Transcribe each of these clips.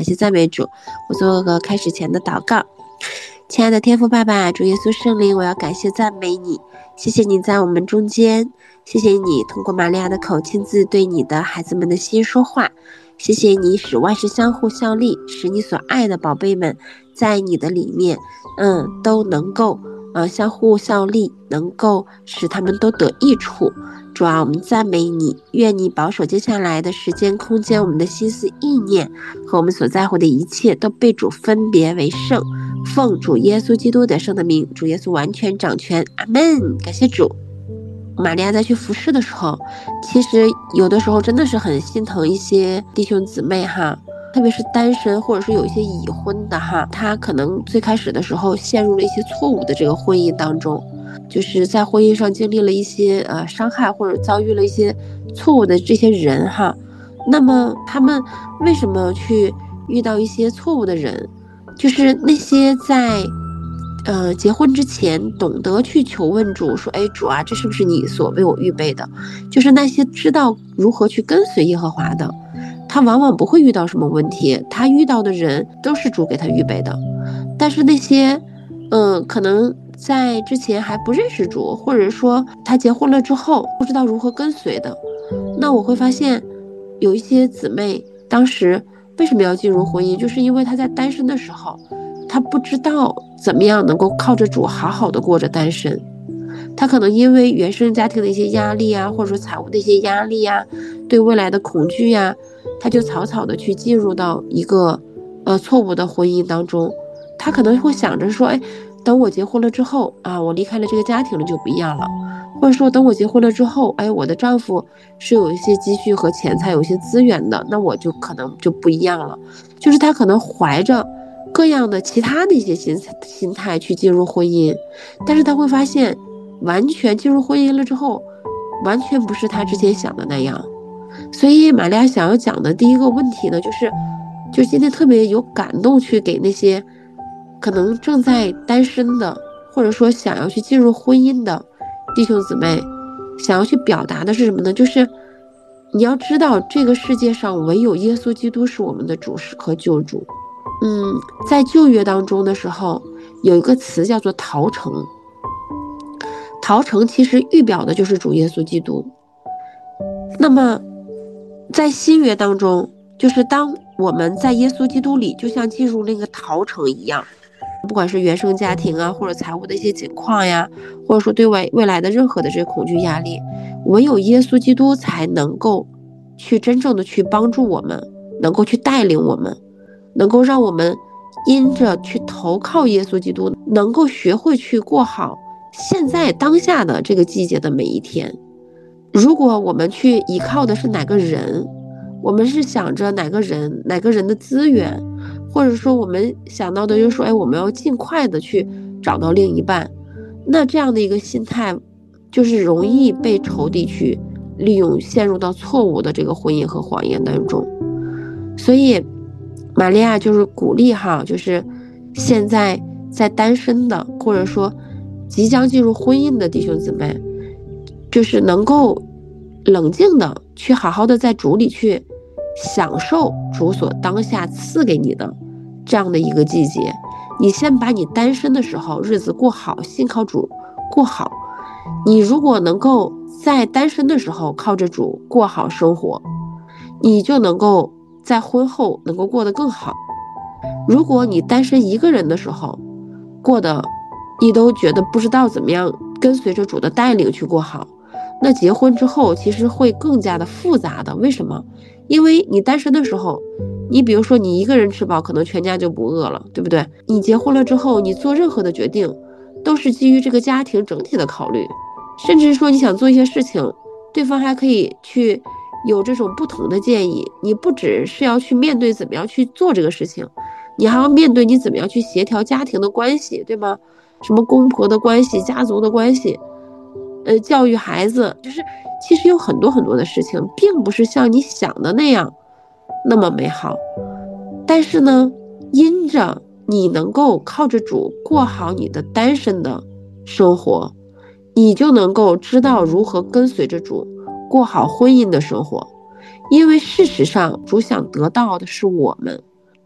谢赞美主。我做个开始前的祷告。亲爱的天父爸爸，主耶稣圣灵，我要感谢赞美你，谢谢你在我们中间，谢谢你通过玛利亚的口亲自对你的孩子们的心说话，谢谢你使万事相互效力，使你所爱的宝贝们在你的里面都能够相互效力，能够使他们都得益处。主啊，我们赞美你，愿你保守接下来的时间空间，我们的心思意念和我们所在乎的一切都被主分别为圣，奉主耶稣基督的圣的名，主耶稣完全掌权，阿们。感谢主。玛利亚在去服侍的时候，其实有的时候真的是很心疼一些弟兄姊妹哈，特别是单身或者是有一些已婚的哈，他可能最开始的时候陷入了一些错误的这个婚姻当中，就是在婚姻上经历了一些伤害，或者遭遇了一些错误的这些人哈。那么他们为什么去遇到一些错误的人？就是那些在结婚之前懂得去求问主说，哎，主啊，这是不是你所为我预备的？就是那些知道如何去跟随耶和华的，他往往不会遇到什么问题，他遇到的人都是主给他预备的。但是那些可能在之前还不认识主，或者说他结婚了之后不知道如何跟随的，那我会发现有一些姊妹当时为什么要进入婚姻，就是因为他在单身的时候，他不知道怎么样能够靠着主好好的过着单身，他可能因为原生家庭的一些压力啊，或者说财务的一些压力啊，对未来的恐惧啊，他就草草的去进入到一个错误的婚姻当中。他可能会想着说，哎，等我结婚了之后啊，我离开了这个家庭了就不一样了，或者说等我结婚了之后，哎，我的丈夫是有一些积蓄和钱财，有一些资源的，那我就可能就不一样了。就是他可能怀着各样的其他的一些心态去进入婚姻，但是他会发现完全进入婚姻了之后，完全不是他之前想的那样。所以玛利亚想要讲的第一个问题呢，就是今天特别有感动，去给那些可能正在单身的，或者说想要去进入婚姻的弟兄姊妹，想要去表达的是什么呢？就是你要知道，这个世界上唯有耶稣基督是我们的主和救主。在旧约当中的时候，有一个词叫做逃城，逃城其实预表的就是主耶稣基督。那么在新约当中，就是当我们在耶稣基督里就像进入那个逃城一样，不管是原生家庭啊，或者财务的一些情况呀，或者说对未来的任何的这些恐惧压力，唯有耶稣基督才能够去真正的去帮助我们，能够去带领我们，能够让我们因着去投靠耶稣基督，能够学会去过好现在当下的这个季节的每一天。如果我们去依靠的是哪个人，我们是想着哪个人的资源，或者说我们想到的就是说，哎，我们要尽快的去找到另一半，那这样的一个心态就是容易被仇敌去利用，陷入到错误的这个婚姻和谎言当中。所以玛利亚就是鼓励哈，就是现在在单身的，或者说即将进入婚姻的弟兄姊妹，就是能够冷静的去好好的在主里去享受主所当下赐给你的这样的一个季节。你先把你单身的时候日子过好，信靠主过好。你如果能够在单身的时候靠着主过好生活，你就能够在婚后能够过得更好。如果你单身一个人的时候过得你都觉得不知道怎么样跟随着主的带领去过好，那结婚之后其实会更加的复杂的。为什么？因为你单身的时候，你比如说你一个人吃饱，可能全家就不饿了，对不对？你结婚了之后，你做任何的决定都是基于这个家庭整体的考虑，甚至说你想做一些事情，对方还可以去有这种不同的建议。你不只是要去面对怎么样去做这个事情，你还要面对你怎么样去协调家庭的关系，对吗？什么公婆的关系、家族的关系，教育孩子，就是其实有很多很多的事情，并不是像你想的那样那么美好。但是呢，因着你能够靠着主过好你的单身的生活，你就能够知道如何跟随着主过好婚姻的生活。因为事实上主想得到的是我们，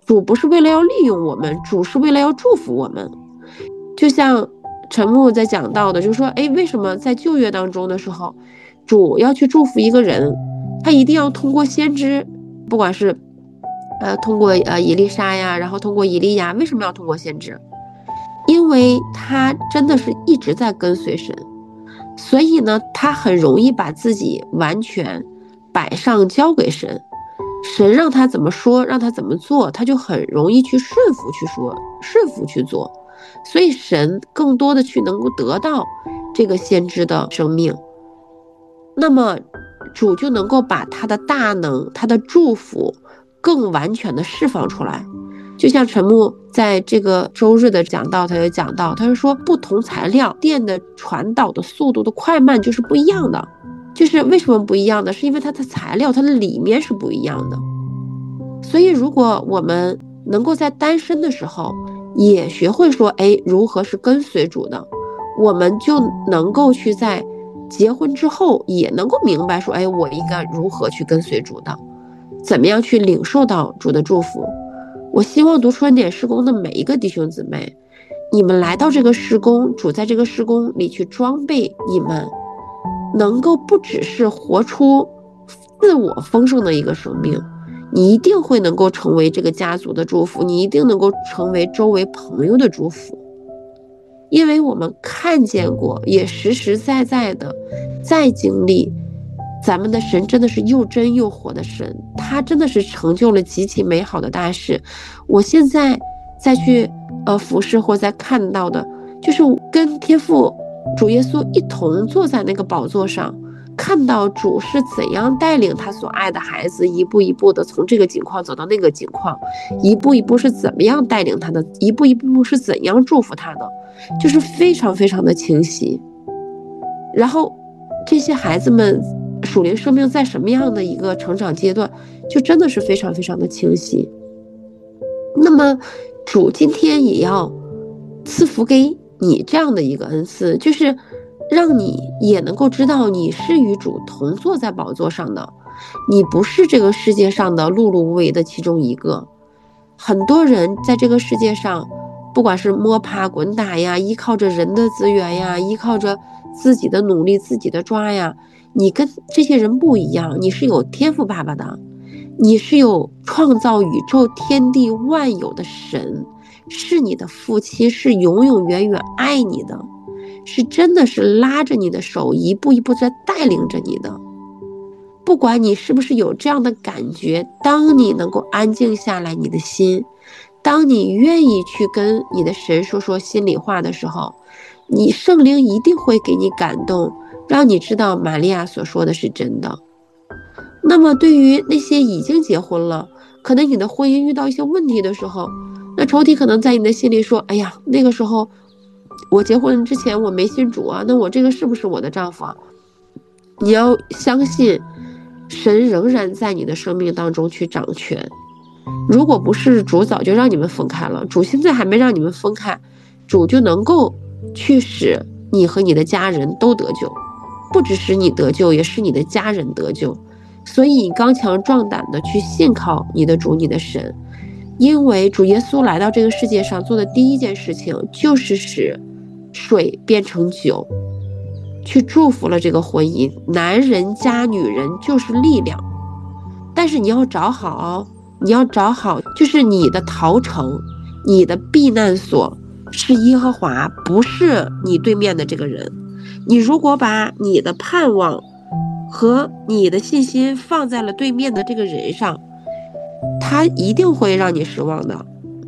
主不是为了要利用我们，主是为了要祝福我们。就像陈牧在讲到的，就是说，为什么在旧约当中的时候，主要去祝福一个人，他一定要通过先知，不管是通过以利沙呀，然后通过以利亚，为什么要通过先知？因为他真的是一直在跟随神，所以呢，他很容易把自己完全摆上交给神，神让他怎么说，让他怎么做，他就很容易去顺服去说，顺服去做，所以神更多的去能够得到这个先知的生命，那么主就能够把他的大能，他的祝福更完全的释放出来。就像陈牧在这个周日的讲道，他就讲到，他就说不同材料电的传导的速度的快慢就是不一样的，就是为什么不一样的，是因为它的材料，它的里面是不一样的。所以如果我们能够在单身的时候也学会说如何是跟随主的，我们就能够去在结婚之后也能够明白说我应该如何去跟随主的，怎么样去领受到主的祝福。我希望读春点事工的每一个弟兄姊妹，你们来到这个事工，主在这个事工里去装备你们，能够不只是活出自我丰盛的一个生命，你一定会能够成为这个家族的祝福，你一定能够成为周围朋友的祝福。因为我们看见过，也实实在在的在经历，咱们的神真的是又真又活的神，他真的是成就了极其美好的大事。我现在再去服侍或再看到的，就是跟天父主耶稣一同坐在那个宝座上，看到主是怎样带领他所爱的孩子一步一步的从这个境况走到那个境况，一步一步是怎么样带领他的，一步一步是怎样祝福他的，就是非常非常的清晰。然后这些孩子们属灵生命在什么样的一个成长阶段，就真的是非常非常的清晰。那么主今天也要赐福给你这样的一个恩赐，就是让你也能够知道你是与主同坐在宝座上的，你不是这个世界上的碌碌无为的其中一个。很多人在这个世界上，不管是摸爬滚打呀，依靠着人的资源呀，依靠着自己的努力自己的抓呀，你跟这些人不一样，你是有天父爸爸的，你是有创造宇宙天地万有的神，是你的父亲，是永永远远爱你的，是真的是拉着你的手一步一步在带领着你的。不管你是不是有这样的感觉，当你能够安静下来你的心，当你愿意去跟你的神说说心里话的时候，你圣灵一定会给你感动，让你知道玛利亚所说的是真的。那么对于那些已经结婚了，可能你的婚姻遇到一些问题的时候，那仇敌可能在你的心里说，那个时候我结婚之前我没信主啊，那我这个是不是我的丈夫啊？你要相信神仍然在你的生命当中去掌权，如果不是主早就让你们分开了，主现在还没让你们分开，主就能够去使你和你的家人都得救，不只是你得救，也是你的家人得救。所以你刚强壮胆的去信靠你的主你的神，因为主耶稣来到这个世界上做的第一件事情就是使水变成酒，去祝福了这个婚姻，男人加女人就是力量。但是你要找好，就是你的逃城，你的避难所是耶和华，不是你对面的这个人。你如果把你的盼望和你的信心放在了对面的这个人上，他一定会让你失望的，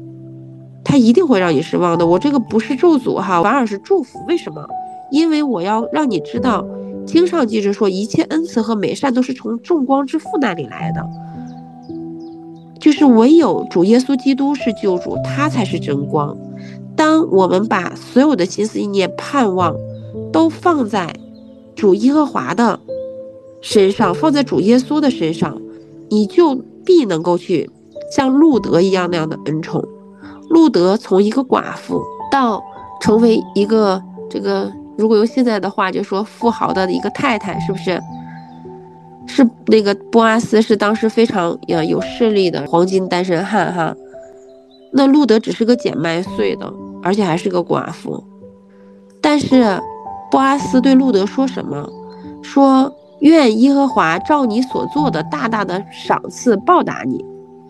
我这个不是咒诅哈，反而是祝福。为什么？因为我要让你知道，经上记着说，一切恩慈和美善都是从众光之父那里来的，就是唯有主耶稣基督是救主，他才是真光。当我们把所有的心思意念盼望都放在主耶和华的身上，放在主耶稣的身上，你就必能够去像路德一样那样的恩宠。路德从一个寡妇到成为一个如果用现在的话就说富豪的一个太太，是不是？是那个波阿斯是当时非常有势力的黄金单身汉哈。 那路德只是个捡麦穗的，而且还是个寡妇。但是波阿斯对路德说什么？说愿耶和华照你所做的大大的赏赐报答你。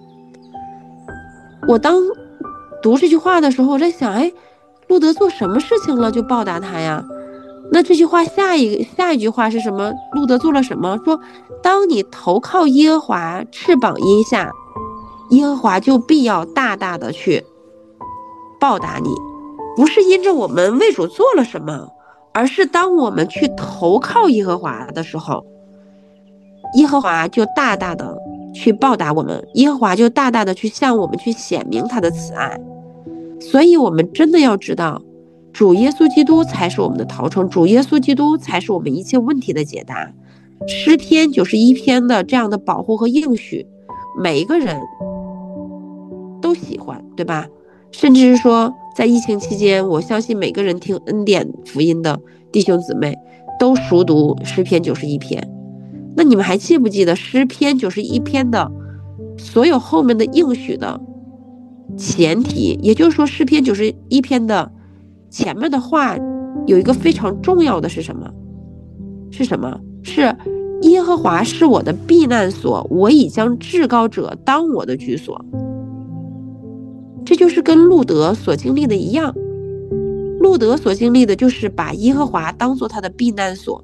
我当读这句话的时候，我在想，路德做什么事情了就报答他呀？那这句话下一句话是什么？路德做了什么？说当你投靠耶和华翅膀荫下，耶和华就必要大大的去报答你。不是因着我们为主做了什么，而是当我们去投靠耶和华的时候，耶和华就大大的去报答我们，耶和华就大大的去向我们去显明他的慈爱。所以我们真的要知道，主耶稣基督才是我们的逃城，主耶稣基督才是我们一切问题的解答。诗篇91篇的这样的保护和应许，每一个人都喜欢，对吧？甚至是说在疫情期间，我相信每个人听恩典福音的弟兄姊妹都熟读诗篇91篇。那你们还记不记得诗篇91篇的所有后面的应许的前提？也就是说诗篇91篇的前面的话有一个非常重要的是什么？是耶和华是我的避难所，我已将至高者当我的居所。这就是跟路德所经历的一样，路德所经历的就是把耶和华当作他的避难所，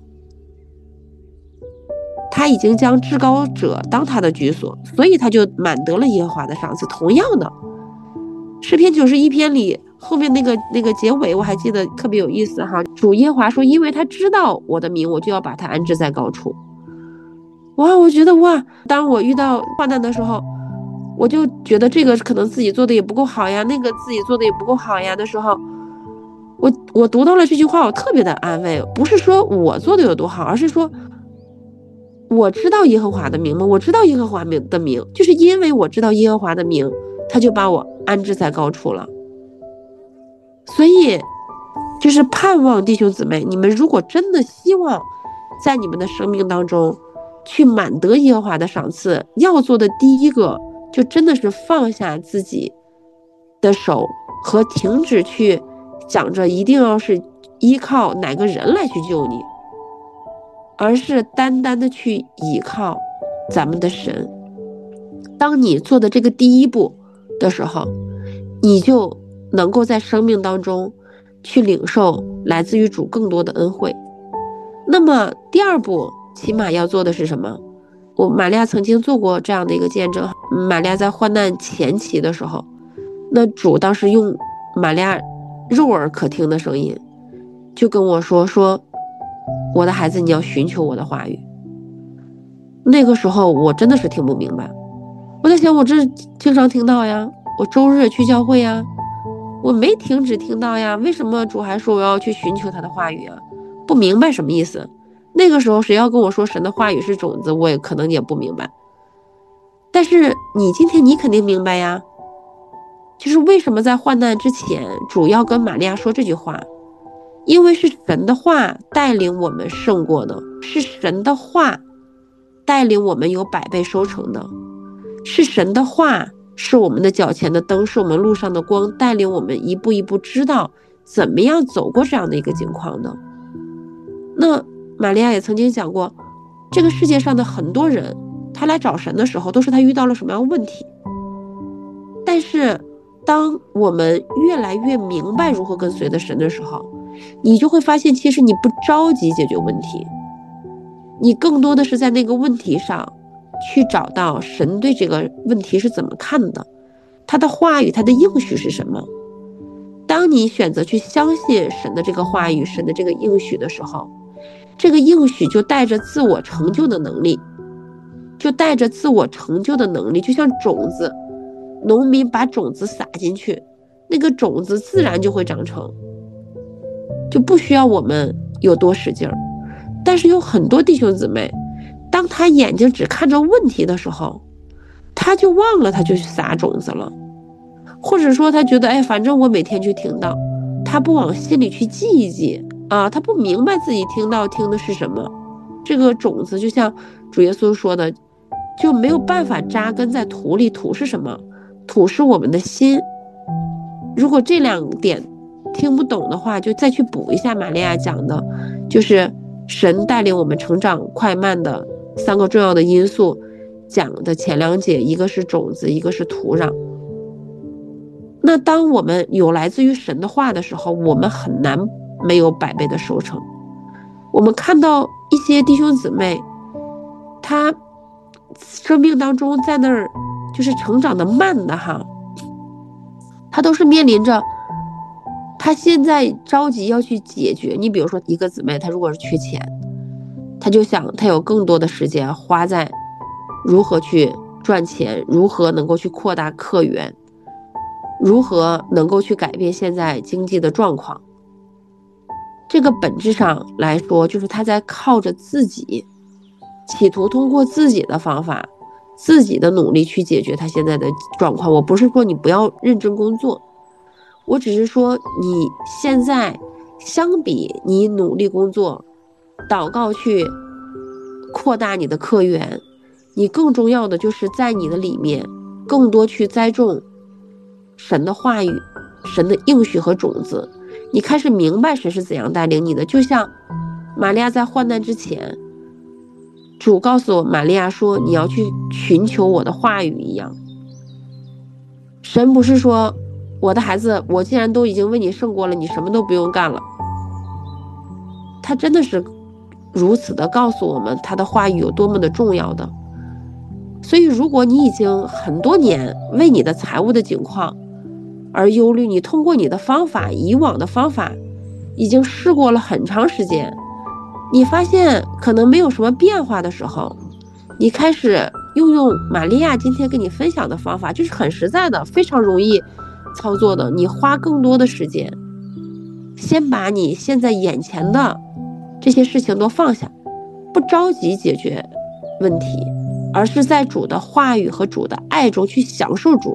他已经将至高者当他的居所，所以他就满得了耶和华的赏赐。同样的，诗篇91篇里后面那个结尾我还记得特别有意思哈，主耶和华说，因为他知道我的名，我就要把他安置在高处。哇，我觉得当我遇到患难的时候，我就觉得这个可能自己做的也不够好呀，那个自己做的也不够好呀的时候，我读到了这句话，我特别的安慰。不是说我做的有多好，而是说我知道耶和华的名吗？我知道耶和华的名，就是因为我知道耶和华的名，他就把我安置在高处了。所以就是盼望弟兄姊妹，你们如果真的希望在你们的生命当中去满得耶和华的赏赐，要做的第一个就真的是放下自己的手，和停止去讲着一定要是依靠哪个人来去救你，而是单单的去依靠咱们的神。当你做的这个第一步的时候，你就能够在生命当中去领受来自于主更多的恩惠。那么第二步起码要做的是什么？玛利亚曾经做过这样的一个见证。玛利亚在患难前期的时候，那主当时用玛利亚肉耳可听的声音就跟我说，我的孩子，你要寻求我的话语。那个时候我真的是听不明白，我在想，我这经常听到呀，我周日去教会呀，我没停止听到呀，为什么主还说我要去寻求他的话语啊？不明白什么意思。那个时候谁要跟我说神的话语是种子，我也可能也不明白。但是今天你肯定明白呀，就是为什么在患难之前主要跟玛利亚说这句话，因为是神的话带领我们胜过的，是神的话带领我们有100倍收成的，是神的话是我们的脚前的灯，是我们路上的光，带领我们一步一步知道怎么样走过这样的一个境况的。那玛利亚也曾经讲过，这个世界上的很多人他来找神的时候，都是他遇到了什么样的问题。但是当我们越来越明白如何跟随的神的时候，你就会发现，其实你不着急解决问题，你更多的是在那个问题上去找到神对这个问题是怎么看的，他的话语，他的应许是什么。当你选择去相信神的这个话语，神的这个应许的时候，这个应许就带着自我成就的能力，就像种子，农民把种子撒进去，那个种子自然就会长成，就不需要我们有多使劲儿。但是有很多弟兄姊妹，当他眼睛只看着问题的时候，他就忘了他就去撒种子了，或者说他觉得反正我每天去听到，他不往心里去记一记啊，他不明白自己听的是什么。这个种子就像主耶稣说的，就没有办法扎根在土里。土是什么？土是我们的心， 如果这2点听不懂的话，就再去补一下玛利亚讲的，就是神带领我们成长快慢的3个重要的因素，讲的前2节，一个是种子，一个是土壤。那当我们有来自于神的话的时候，我们很难没有100倍的收成。我们看到一些弟兄姊妹，他生命当中在那儿就是成长的慢的哈，他都是面临着他现在着急要去解决。你比如说一个姊妹，他如果是缺钱，他就想他有更多的时间花在如何去赚钱，如何能够去扩大客源，如何能够去改变现在经济的状况。这个本质上来说，就是他在靠着自己，企图通过自己的方法，自己的努力去解决他现在的状况。我不是说你不要认真工作，我只是说你现在相比你努力工作，祷告去扩大你的客源，你更重要的就是在你的里面更多去栽种神的话语，神的应许和种子。你开始明白神是怎样带领你的，就像玛利亚在患难之前，主告诉玛利亚说你要去寻求我的话语一样。神不是说我的孩子，我既然都已经为你胜过了，你什么都不用干了。他真的是如此的告诉我们他的话语有多么的重要的。所以如果你已经很多年为你的财务的境况而忧虑，你通过你的方法，以往的方法已经试过了很长时间，你发现可能没有什么变化的时候，你开始用玛利亚今天跟你分享的方法，就是很实在的，非常容易操作的。你花更多的时间，先把你现在眼前的这些事情都放下，不着急解决问题，而是在主的话语和主的爱中去享受主。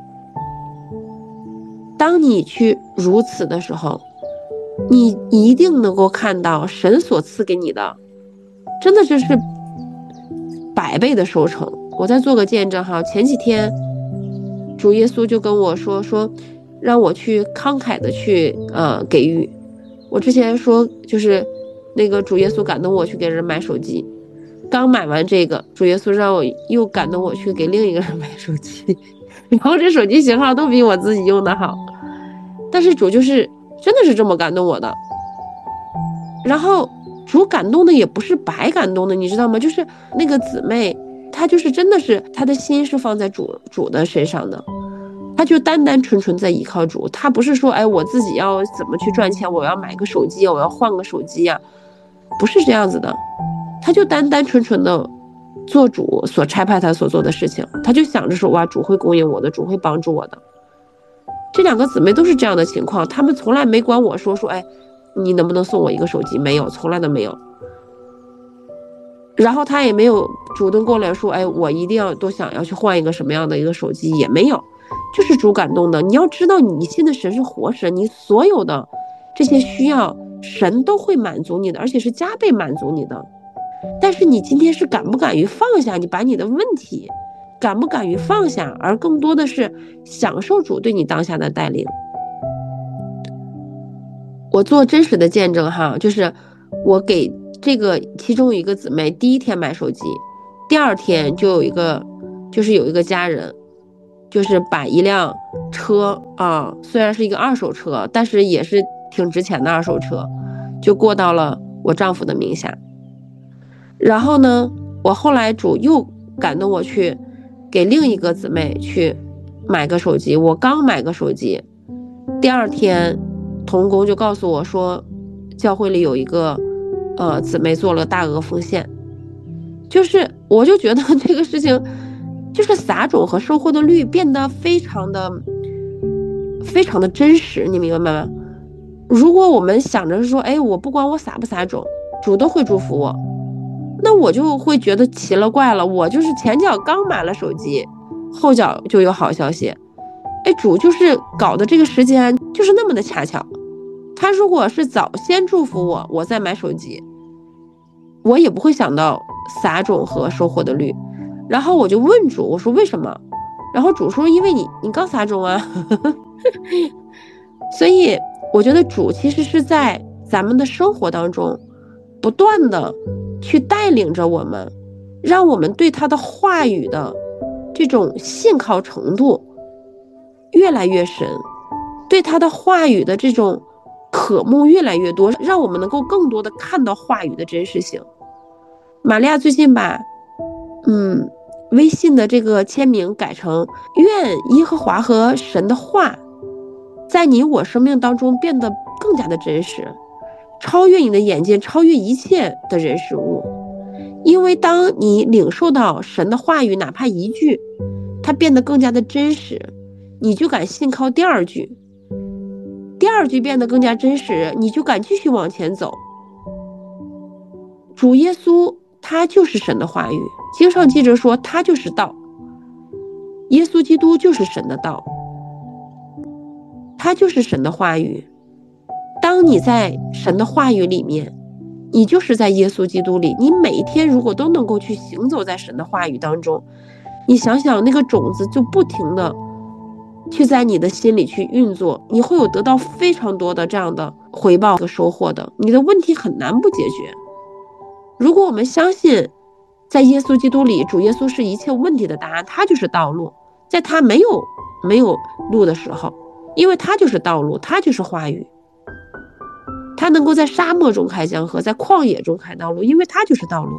当你去如此的时候，你一定能够看到神所赐给你的真的就是100倍的收成。我再做个见证哈，前几天主耶稣就跟我说让我去慷慨的去给予。我之前说就是那个主耶稣感动我去给人买手机，刚买完这个，主耶稣让我又感动我去给另一个人买手机，然后这手机型号都比我自己用的好，但是主就是真的是这么感动我的。然后主感动的也不是白感动的，你知道吗？就是那个姊妹，她就是真的是她的心是放在主的身上的，她就单单纯纯在依靠主。她不是说我自己要怎么去赚钱，我要买个手机，我要换个手机呀，不是这样子的。她就单单纯纯的做主所差派她所做的事情，她就想着说哇，主会供应我的，主会帮助我的。这2个姊妹都是这样的情况，她们从来没管我说你能不能送我一个手机，没有，从来都没有。然后她也没有主动过来说我一定要都想要去换一个什么样的一个手机，也没有，就是主感动的。你要知道你信的神是活神，你所有的这些需要神都会满足你的，而且是加倍满足你的。但是你今天是敢不敢于放下，你把你的问题敢不敢于放下，而更多的是享受主对你当下的带领。我做真实的见证哈，就是我给这个其中一个姊妹第1天买手机，第2天就有一个家人，就是把一辆车虽然是一个2手车，但是也是挺值钱的2手车，就过到了我丈夫的名下。然后呢，我后来主又感动我去给另一个姊妹去买个手机，我刚买个手机，第2天同工就告诉我说教会里有一个姊妹做了大额奉献。就是我就觉得这个事情就是撒种和收获的率变得非常的真实，你明白吗？如果我们想着说我不管我撒不撒种，主都会祝福我，那我就会觉得奇了怪了，我就是前脚刚买了手机，后脚就有好消息。主就是搞的这个时间就是那么的恰巧，他如果是早先祝福我，我再买手机，我也不会想到撒种和收获的率。然后我就问主，我说为什么？然后主说因为你刚撒种啊所以我觉得主其实是在咱们的生活当中不断的去带领着我们，让我们对他的话语的这种信靠程度越来越深，对他的话语的这种渴慕越来越多，让我们能够更多的看到话语的真实性。玛利亚最近把微信的这个签名改成愿耶和华和神的话在你我生命当中变得更加的真实，超越你的眼界，超越一切的人事物。因为当你领受到神的话语，哪怕一句它变得更加的真实，你就敢信靠第二句，第二句变得更加真实，你就敢继续往前走。主耶稣他就是神的话语，经上记着说他就是道，耶稣基督就是神的道，他就是神的话语。当你在神的话语里面，你就是在耶稣基督里，你每一天如果都能够去行走在神的话语当中，你想想那个种子就不停的去在你的心里去运作，你会有得到非常多的这样的回报和收获的，你的问题很难不解决。如果我们相信在耶稣基督里，主耶稣是一切问题的答案，他就是道路，在他没有路的时候，因为他就是道路，他就是话语，他能够在沙漠中开江河，在旷野中开道路，因为他就是道路。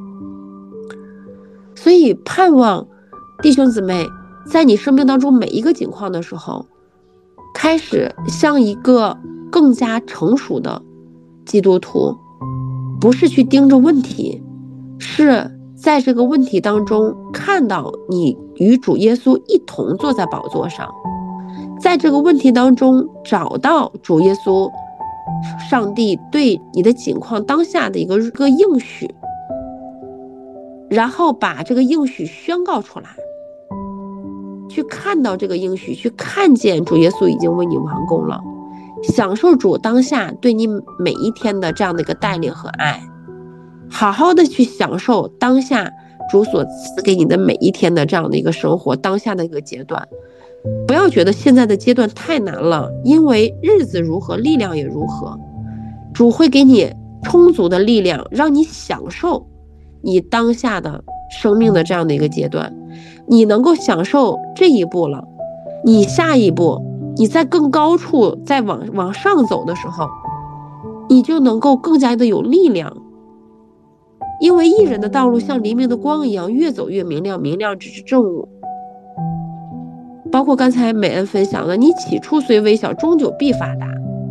所以盼望弟兄姊妹在你生命当中每一个境况的时候，开始像一个更加成熟的基督徒，不是去盯着问题，是在这个问题当中看到你与主耶稣一同坐在宝座上，在这个问题当中找到主耶稣上帝对你的境况当下的一个应许，然后把这个应许宣告出来，去看到这个应许，去看见主耶稣已经为你完工了，享受主当下对你每一天的这样的一个带领和爱，好好的去享受当下主所赐给你的每一天的这样的一个生活，当下的一个阶段。不要觉得现在的阶段太难了，因为日子如何，力量也如何。主会给你充足的力量，让你享受你当下的生命的这样的一个阶段。你能够享受这一步了，你下一步，你在更高处再往上走的时候，你就能够更加的有力量。因为义人的道路像黎明的光一样，越走越明亮，明亮直至正午。包括刚才美恩分享的，你起初虽微小，终究必发达。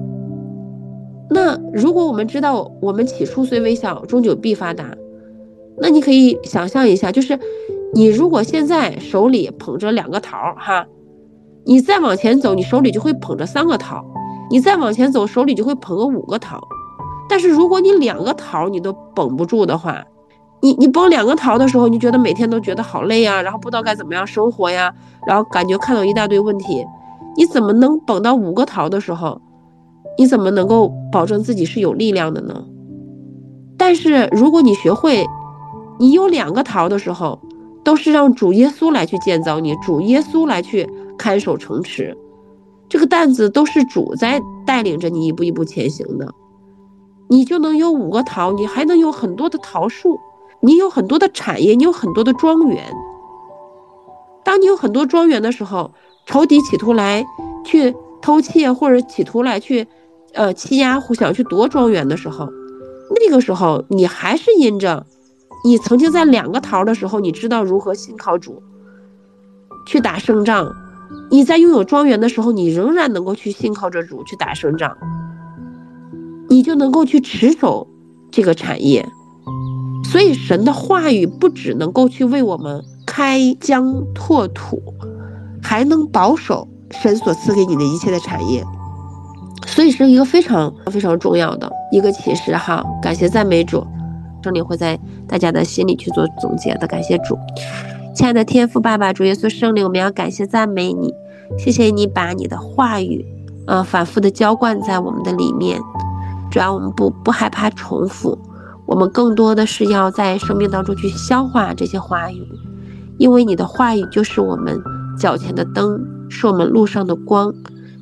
那如果我们知道我们起初虽微小，终究必发达，那你可以想象一下，就是你如果现在手里捧着2个桃哈，你再往前走，你手里就会捧着3个桃，你再往前走，手里就会捧个5个桃。但是如果你2个桃你都绷不住的话，你绷2个桃的时候，你觉得每天都觉得好累啊，然后不知道该怎么样生活呀，然后感觉看到一大堆问题，你怎么能绷到5个桃的时候，你怎么能够保证自己是有力量的呢？但是如果你学会你有2个桃的时候，都是让主耶稣来去建造你，主耶稣来去看守城池，这个担子都是主在带领着你一步一步前行的，你就能有5个桃，你还能有很多的桃树，你有很多的产业，你有很多的庄园。当你有很多庄园的时候，仇敌企图来去偷窃，或者企图来去欺压或想去夺庄园的时候，那个时候你还是因着你曾经在2个桃的时候，你知道如何信靠主去打胜仗，你在拥有庄园的时候，你仍然能够去信靠着主去打胜仗，你就能够去持守这个产业。所以神的话语不只能够去为我们开疆拓土，还能保守神所赐给你的一切的产业。所以是一个非常非常重要的一个启示哈，感谢赞美主，圣灵会在大家的心里去做总结的，感谢主。亲爱的天父爸爸，主耶稣圣灵，我们要感谢赞美你，谢谢你把你的话语反复的浇灌在我们的里面，主要我们不害怕重复，我们更多的是要在生命当中去消化这些话语，因为你的话语就是我们脚前的灯，是我们路上的光，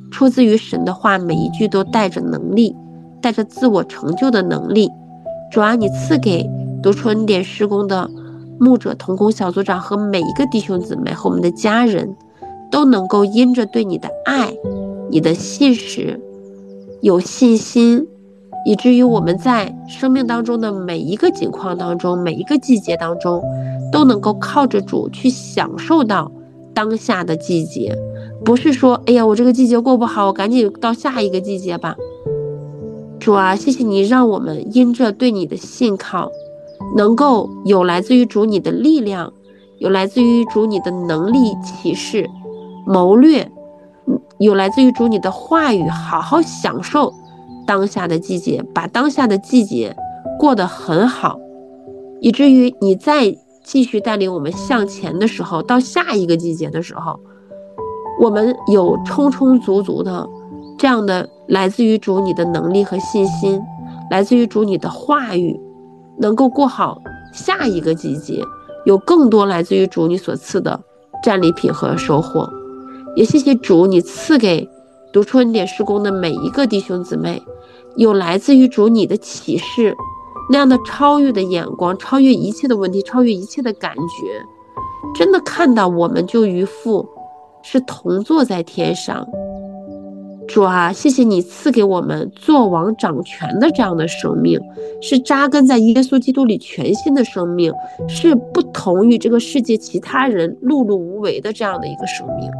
出自于神的话，每一句都带着能力，带着自我成就的能力。主啊，你赐给读出恩典事工的牧者、同工小组长和每一个弟兄姊妹和我们的家人，都能够因着对你的爱、你的信实有信心，以至于我们在生命当中的每一个境况当中、每一个季节当中，都能够靠着主去享受到当下的季节。不是说哎呀，我这个季节过不好，我赶紧到下一个季节吧。主啊，谢谢你让我们因着对你的信靠，能够有来自于主你的力量，有来自于主你的能力启示谋略，有来自于主你的话语，好好享受当下的季节，把当下的季节过得很好，以至于你再继续带领我们向前的时候，到下一个季节的时候，我们有充充足足的这样的来自于主你的能力和信心，来自于主你的话语，能够过好下一个季节，有更多来自于主你所赐的战利品和收获。也谢谢主，你赐给读出恩典事工的每一个弟兄姊妹，有来自于主你的启示，那样的超越的眼光，超越一切的问题，超越一切的感觉，真的看到我们就与父是同坐在天上。主啊，谢谢你赐给我们做王掌权的这样的生命，是扎根在耶稣基督里全新的生命，是不同于这个世界其他人碌碌无为的这样的一个生命。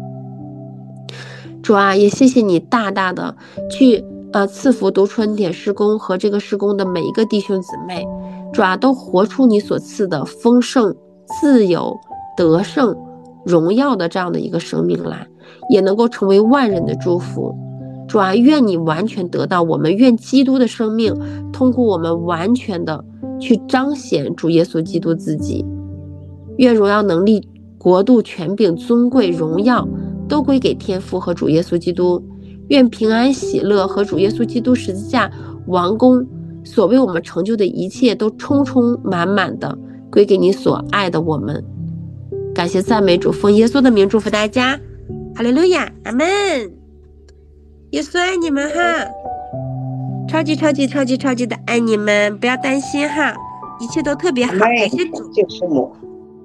主啊，也谢谢你大大的去赐福读出恩典事工和这个事工的每一个弟兄姊妹。主啊，都活出你所赐的丰盛、自由、得胜、荣耀的这样的一个生命来，也能够成为万人的祝福。主啊，愿你完全得到我们，愿基督的生命通过我们完全的去彰显主耶稣基督自己。愿荣耀能力、国度、权柄、尊贵、荣耀都归给天父和主耶稣基督。愿平安喜乐和主耶稣基督十字架完工所为我们成就的一切都充充满满的归给你所爱的我们。感谢赞美主，奉耶稣的名祝福大家，哈利路亚，阿们。耶稣爱你们哈，超级超级超级超级的爱你们，不要担心哈，一切都特别好，感谢主。